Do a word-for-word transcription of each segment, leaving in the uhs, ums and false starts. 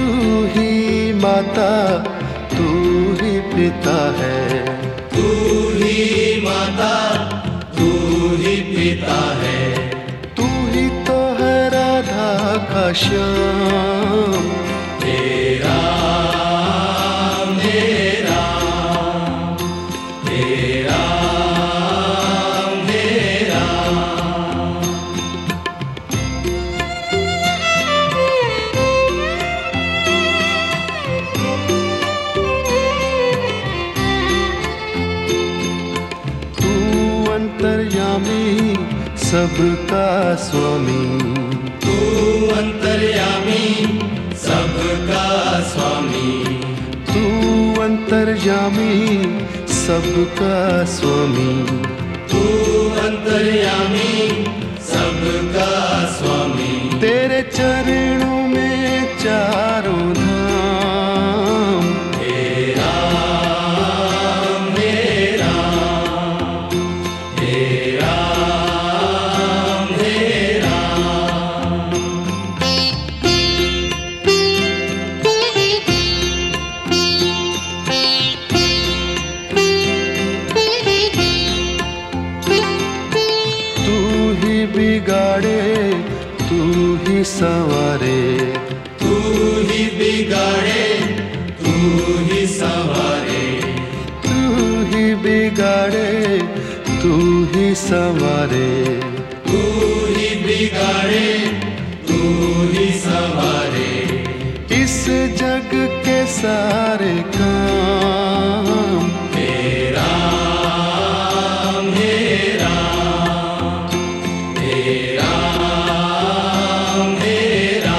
ही माता तू ही पिता है, तू ही माता तू ही पिता है, तू ही तो है राधा का श्याम। तेरा मेरा तेरा मेरा अंतर्यामी सबका स्वामी, तू अंतर्यामी सबका स्वामी, तू अंतर्यामी सबका स्वामी, तू अंतर्यामी सबका स्वामी। तेरे चरणों में चारों धाम, तेरा मेरा तेरा मेरा तू ही बिगाड़े तू ही संवारे, तू ही बिगाड़े तू ही संवारे, तू ही बिगाड़े तू ही संवारे, तू ही बिगाड़े तू ही संवारे। इस जग के सारे काम, तेरा मेरा तेरा मेरा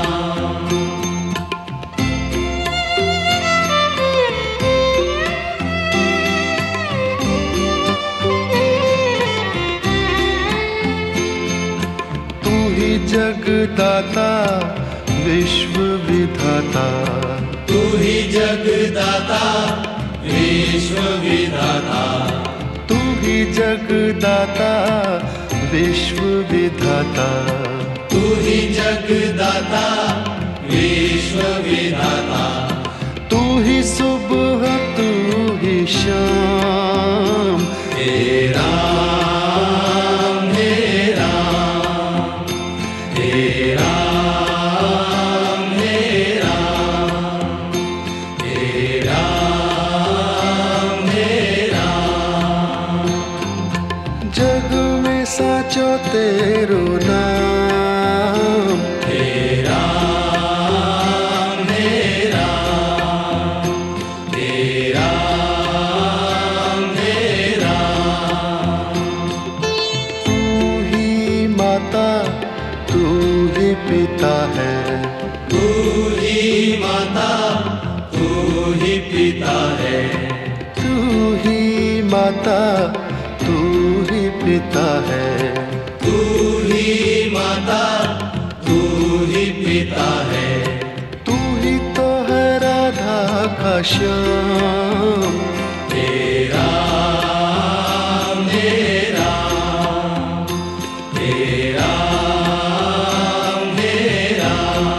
तू ही जगदाता विश्व विधाता, तू ही जगदाता विश्व विधाता, तू ही जगदाता विश्व विधाता, तू ही जगदाता विश्व विधाता। तू ही सुबह तू ही शाम, तेरा मेरा तेरा मेरा तेरा मेरा जग में साचो तेरो नाम, तेरा मेरा तेरा मेरा तू ही माता तू ही पिता है, तू ही माता तू ही पिता है, तू ही माता तू ही पिता है, तू ही माता तू ही पिता है, तू ही तो है राधा का श्याम। तेरा मेरा तेरा मेरा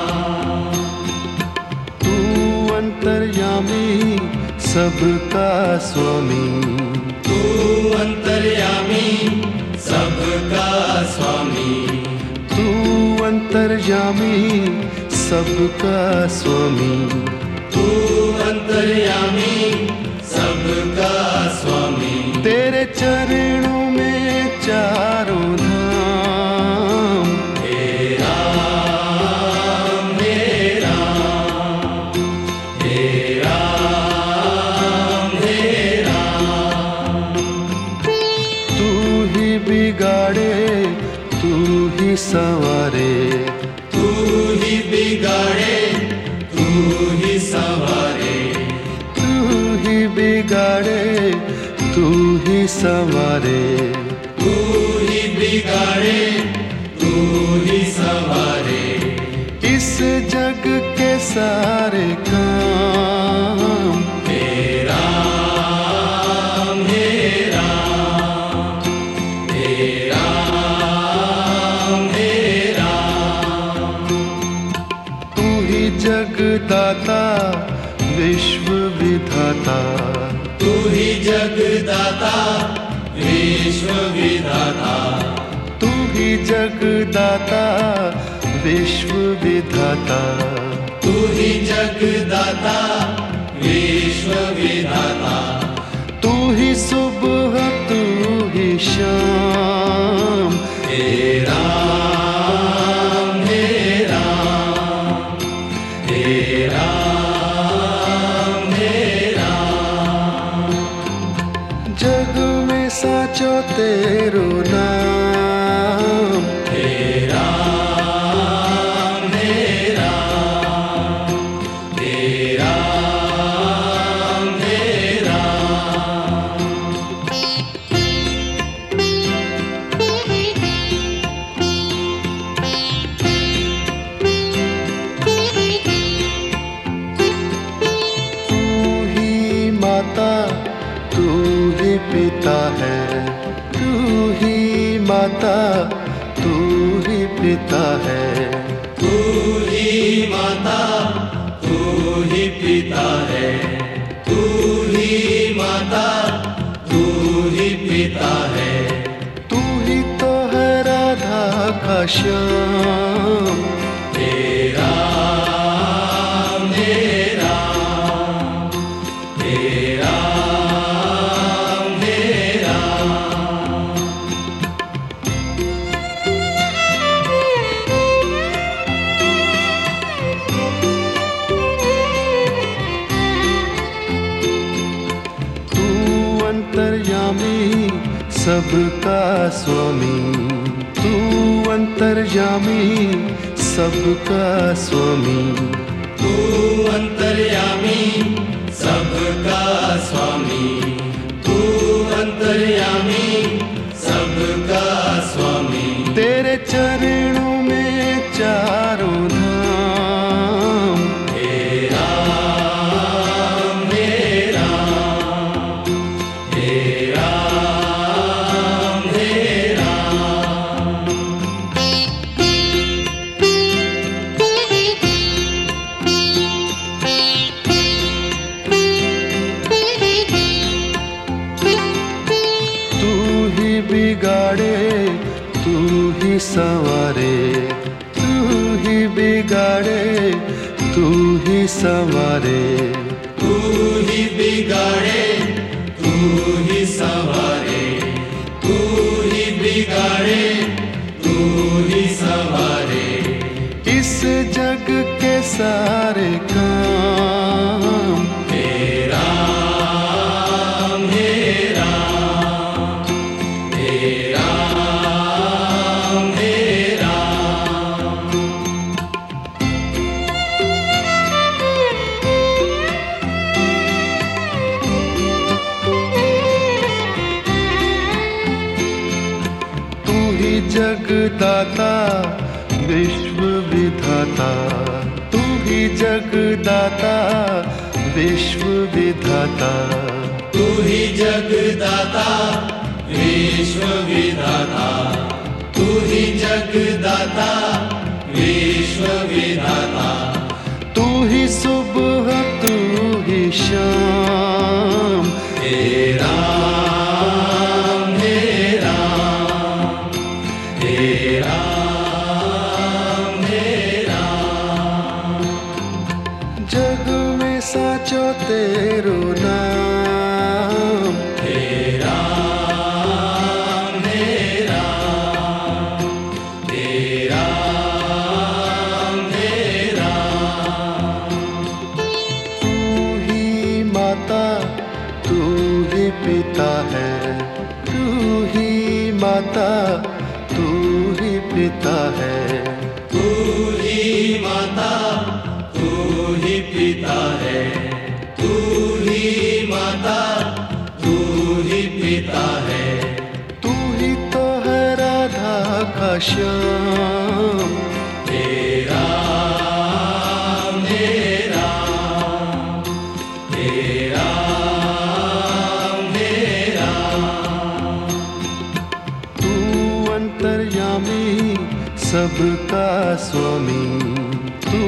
तू अंतर्यामी सबका स्वामी, तू अंतर्यामी सबका स्वामी, तू अंतर्यामी सबका स्वामी, तू अंतर्यामी सबका स्वामी। तेरे चरणों में चारों धाम, तेरा मेरा तेरा मेरा तू ही बिगाड़े तू ही संवारे, तू ही बिगाड़े तू ही संवारे, तू ही बिगाड़े तू ही संवारे, तू ही बिगाड़े तू ही संवारे। इस जग के सारे काम, तेरा मेरा तेरा मेरा तू ही ही जगदाता विश्व विधाता, तू ही जगदाता विश्व विधाता, तू ही जगदाता विश्व विधाता, तू ही जगदाता विश्व विधाता, तू ही सुबह तू ही शाम, हे राम हे राम हे राम हे राम। जग में साचो तेरो नाम, हे राम हे राम हे राम हे राम। तू ही माता तू ही पिता है, तू ही माता तू ही पिता है, तू ही माता तू ही पिता है, तू ही माता तू ही पिता है, तू ही तो है राधा का श्याम, हे राम हे राम हे राम हे राम। तू अंतर्यामी सबका स्वामी, तू अंतर्यामी सबका स्वामी, तू अंतर्यामी सबका स्वामी, तू अंतर्यामी सबका स्वामी। तेरे चरणों में चारों धाम, हे राम हे राम हे राम हे राम। तू ही बिगाड़े तू ही संवारे, तू ही बिगाड़े तू ही संवारे, तू ही बिगाड़े तू ही संवारे, तू ही बिगाड़े तू ही संवारे। इस जग के सारे काम, हे राम हे राम हे राम हे राम। तू ही जगदाता विश्व विधाता, तू ही जगदाता विश्व विधाता, तू ही जगदाता विश्व विधाता, तू ही जगदाता विश्व विधाता, तू ही सुबह तू ही शाम, हे राम हे राम हे राम हे राम। जग में साचो तेरो नाम, हे राम हे राम हे राम हे राम। तू ही माता तू ही पिता है, तू ही माता तू ही पिता है, तू ही माता तू ही पिता है, तू ही माता तू ही पिता है, तू ही तो है राधा का श्याम, हे राम हे राम हे राम हे राम। तू अंतर्यामी सबका स्वामी, तू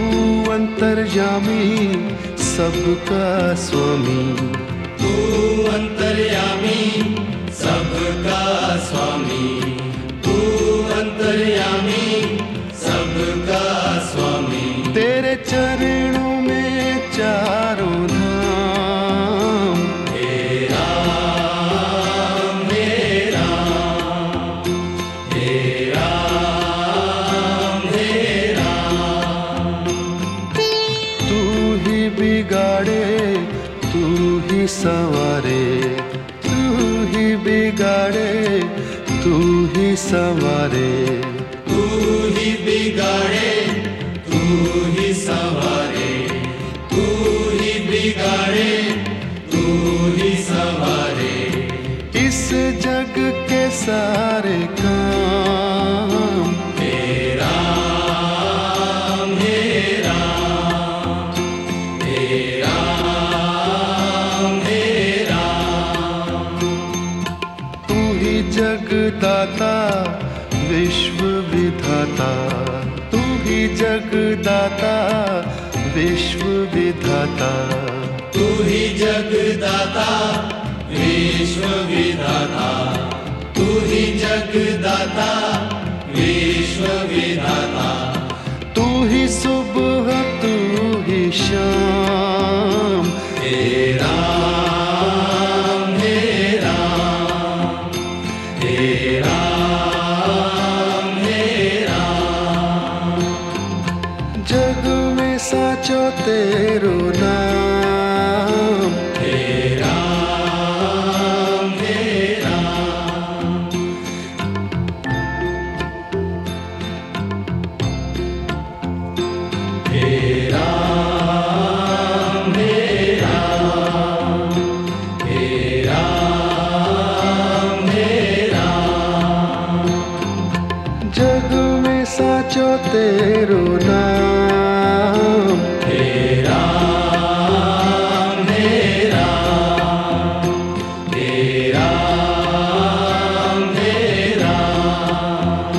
अंतर्यामी सबका स्वामी, तू अंतर्यामी सबका स्वामी, तू अंतर्यामी सबका स्वामी। तेरे चरणों में चारों धाम, हे राम हे राम, हे राम हे राम। तू ही बिगाड़े तू ही संवारे, तू ही बिगाड़े तू ही संवारे, तू ही बिगाड़े तू ही संवारे, तू ही बिगाड़े तू ही संवारे। इस जग के सारे काम, हे राम हे राम, हे राम हे राम। तू ही जगदाता विश्व विधाता, तू ही जगदाता विश्व विधाता, तू ही जगदाता विश्व विधाता, तू ही जगदाता विश्व विधाता। तू ही सुबह तू ही शाम, हे राम हे राम, हे राम हे राम। जग में साचो तेरो नाम, हे राम हे राम। हे राम हे राम, हे राम हे राम। जग में साचो तेरो नाम, हे राम हे राम, हे राम हे राम।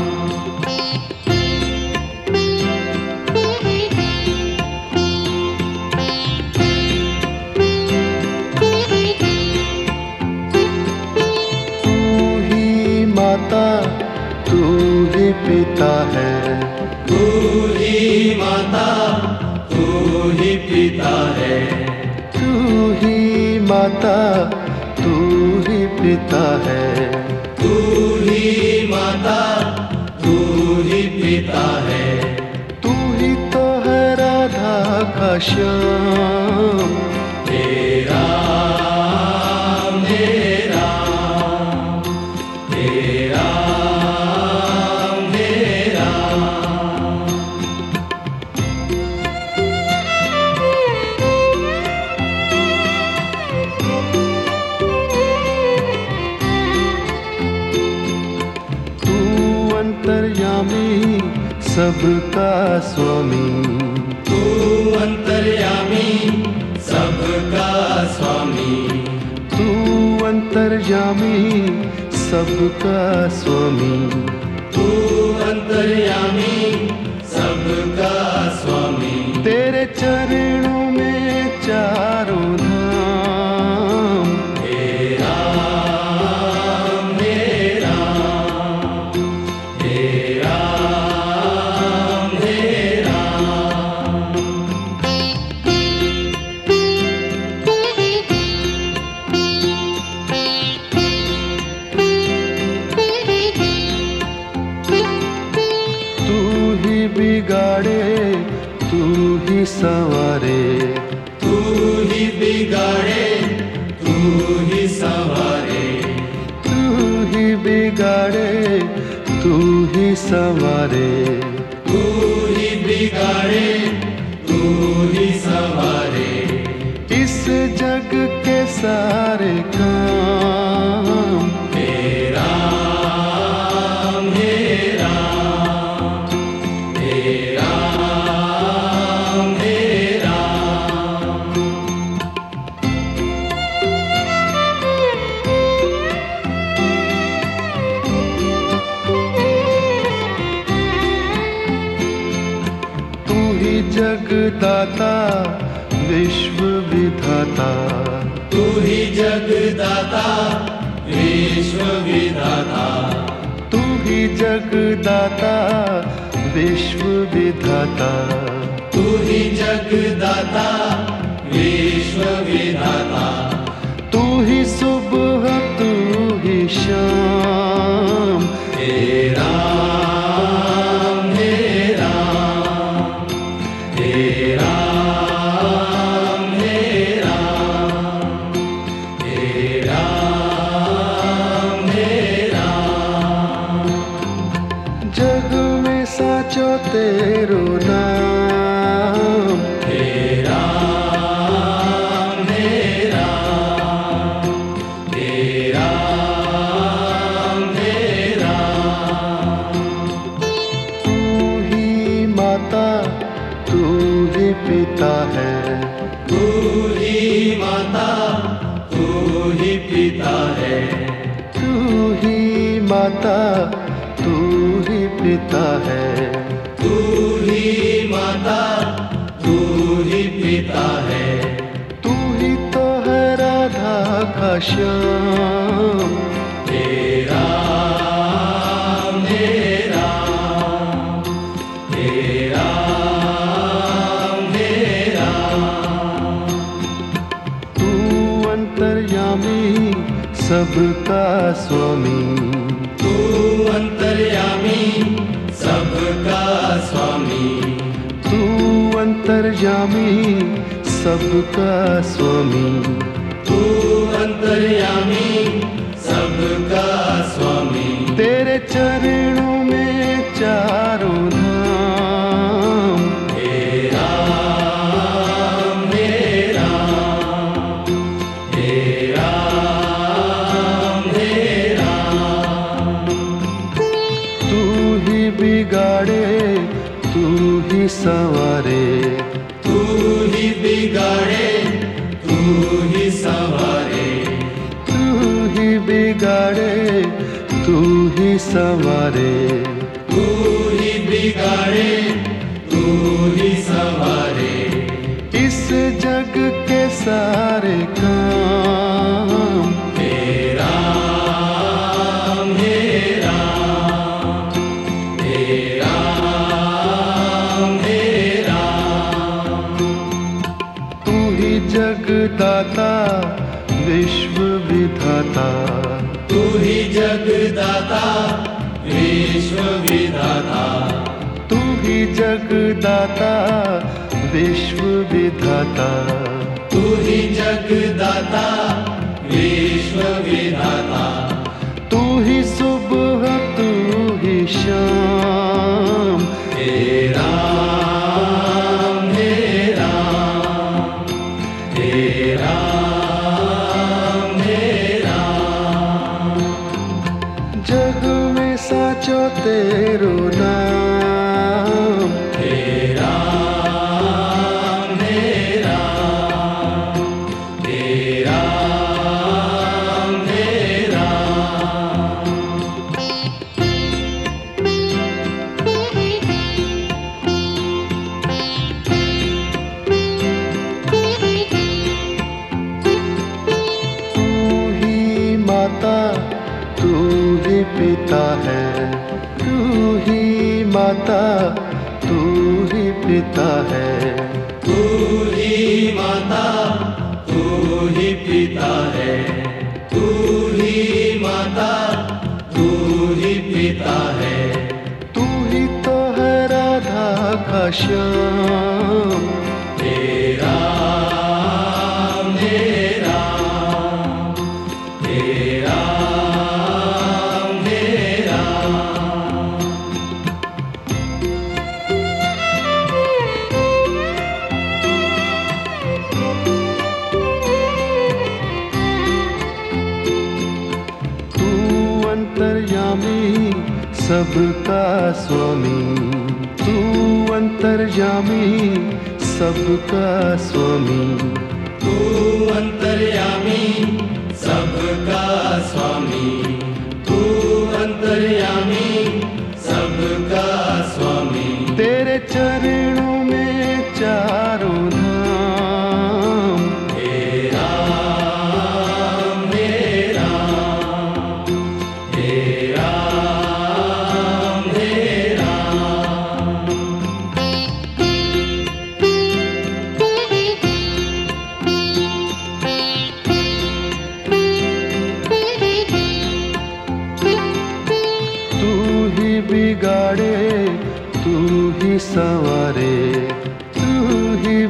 तू ही माता तू ही पिता है, तू ही माता तू ही पिता है, तू ही माता तू ही पिता है, तू ही माता तू ही पिता है। तू ही तो है राधा का श्याम, हे राम हे राम, हे राम हे राम। तू अंतर्यामी सबका स्वामी, तू अंतर्यामी सबका स्वामी, तू अंतर्यामी सबका स्वामी। तू अंतर्यामी सबका स्वामी। तेरे चरणों में चारों धाम, हे राम हे राम, हे राम हे राम। तू ही बिगाड़े तू ही संवारे, तू ही बिगाड़े तू ही संवारे, तू ही बिगाड़े तू ही संवारे। तू ही बिगाड़े तू ही संवारे। इस जग के सारे काम, हे राम हे राम, हे राम हे राम। तू ही जगदा विश्व विधाता, तू ही जगदाता विश्व विधाता, तू ही जगदाता विश्व विधाता, तू ही जगदाता विश्व विधाता, तू ही सुबह तू ही शाम, हे राम हे राम हे राम हे राम हे राम हे राम। जग में साचो तेरो नाम, हे राम हे राम हे राम हे राम। तू ही माता तू ही पिता है, तू ही माता तू ही पिता है, तू ही माता तू ही पिता है, तू ही माता तू ही पिता है, तू ही तो है राधा का श्याम, हे राम हे राम हे राम हे राम। तू अंतर्यामी सबका स्वामी, तू अंतर्यामी सबका स्वामी, तू अंतर्यामी सबका स्वामी, तू अंतर्यामी सबका स्वामी। तेरे चरणों में चारों धाम, हे राम हे राम हे राम हे राम। तू ही बिगाड़े तू ही संवारे, तू ही बिगाड़े तू ही संवारे, तू ही बिगाड़े तू ही संवारे, तू ही बिगाड़े तू ही संवारे। इस जग के सारे काम, हे राम हे राम हे राम हे राम। तू ही जगदाता विश्व विधाता, तू ही जगदाता विश्व विधाता, तू ही जगदाता विश्व विधाता, तू ही जगदाता विश्व विधाता, तू ही सुबह तू ही शाम, हे राम हे राम हे राम हे राम। जग में साचो तेरो नाम, हे राम हे राम हे राम हे राम। तू ही माता तू ही पिता है, तू ही माता तू ही पिता है, तू ही माता तू ही पिता है, तू ही माता तू ही पिता है, तू ही तो है राधा का श्याम, हे राम हे राम हे राम हे राम। तू अंतर्यामी सबका स्वामी, तू अंतर्यामी सबका स्वामी, तू अंतर्यामी सबका स्वामी, तू अंतर्यामी सबका स्वामी। तेरे चरणों में चारों धाम,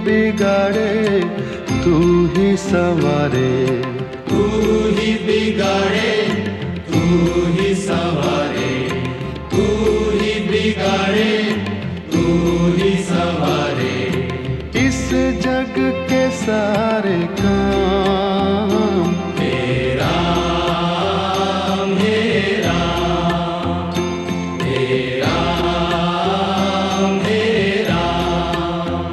बिगाड़े तू ही संवारे, तू ही बिगाड़े तू ही संवारे, तू ही बिगाड़े तू ही संवारे। इस जग के सारे काम हे राम हे राम हे राम हे राम।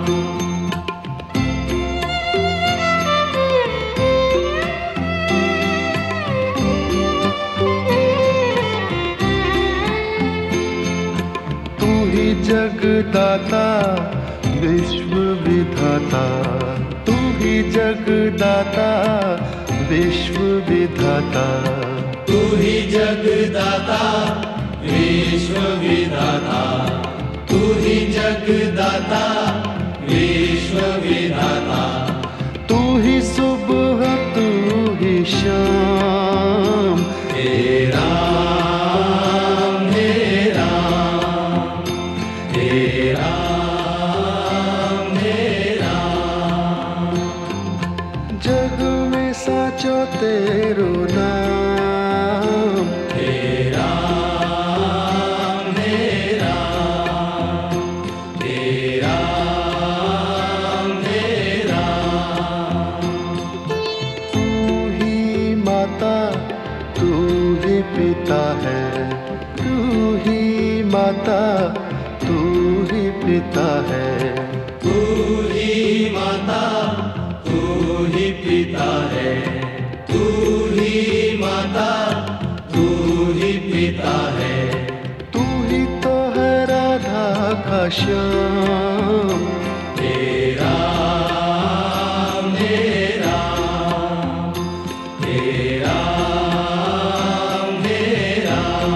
तू ही जगदाता विश्व विधाता, तू ही जगदाता विश्व विधाता, तू ही जगदाता विश्व विधाता, तू ही जगदाता विश्व विधाता। तू ही सुबह तू ही शाम, हे राम हे राम हे राम हे राम। जग में साचो तेरो नाम, हे राम हे राम हे राम हे राम। तू ही माता तू ही पिता है, तू ही माता तू ही पिता है, तू ही माता तू ही पिता है, तू ही माता तू ही पिता है। तू ही तो है राधा का श्याम, हे राम हे राम हे राम हे राम।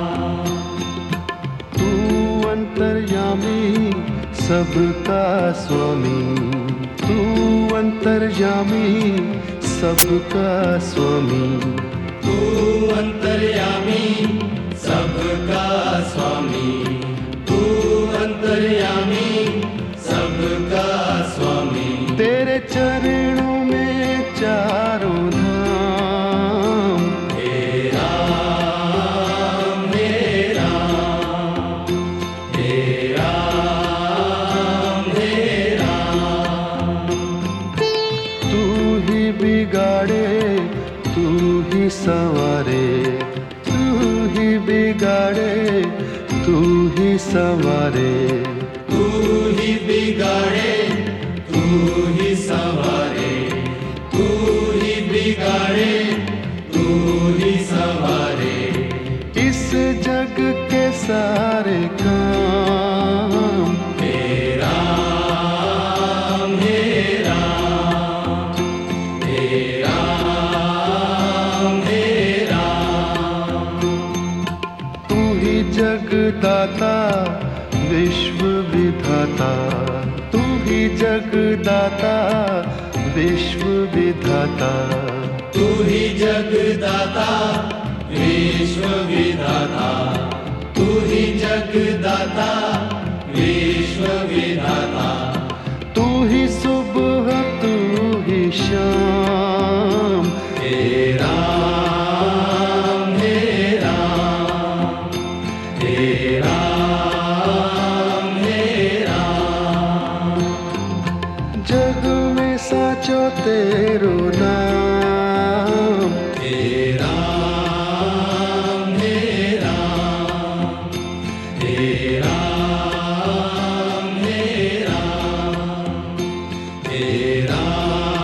तू अंतर्यामी सबका स्वामी, तू अंतर्यामी सबका स्वामी, तू अंतर्यामी सबका स्वामी, तू अंतर्यामी सबका स्वामी। तेरे चरणों में चारों धाम, हे राम हे राम हे राम हे राम। तू ही बिगाड़े तू ही संवारे, तू ही बिगाड़े तू ही संवारे, तू ही बिगाड़े तू ही संवारे, तू ही बिगाड़े तू ही संवारे। इस जग के सारे काम हे राम हे राम हे राम हे राम। तू ही जगदाता विश्व विधाता, तू ही जगदाता विश्व विधाता, तू ही जगदाता विश्व विधाता, तू ही जगदाता विश्व विधाता। तू ही सुबह तू ही शाम, हे राम हे राम हे राम हे राम। जग में साचो तेरो नाम, हे राम हे राम हे राम हे राम हे राम।